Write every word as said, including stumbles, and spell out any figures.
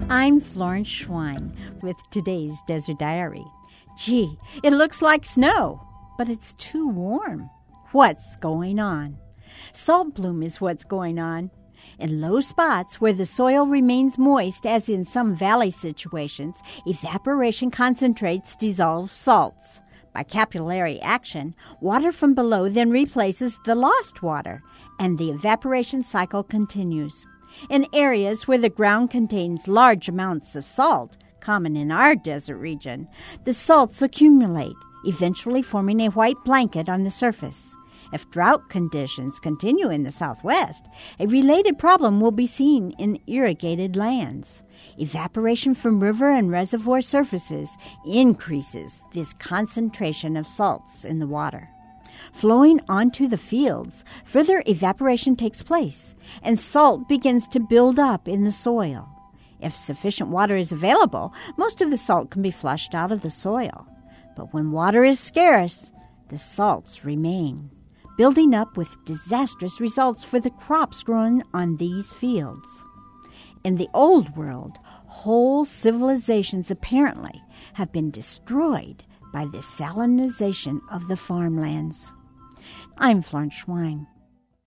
I'm Florence Schwein with today's Desert Diary. Gee, it looks like snow, but it's too warm. What's going on? Salt bloom is what's going on. In low spots where the soil remains moist, as in some valley situations, evaporation concentrates dissolved salts. By capillary action, water from below then replaces the lost water, and the evaporation cycle continues. In areas where the ground contains large amounts of salt, common in our desert region, the salts accumulate, eventually forming a white blanket on the surface. If drought conditions continue in the southwest, a related problem will be seen in irrigated lands. Evaporation from river and reservoir surfaces increases this concentration of salts in the water. Flowing onto the fields, further evaporation takes place, and salt begins to build up in the soil. If sufficient water is available, most of the salt can be flushed out of the soil. But when water is scarce, the salts remain, building up with disastrous results for the crops grown on these fields. In the Old World, whole civilizations apparently have been destroyed by the salinization of the farmlands. I'm Florence Schwein.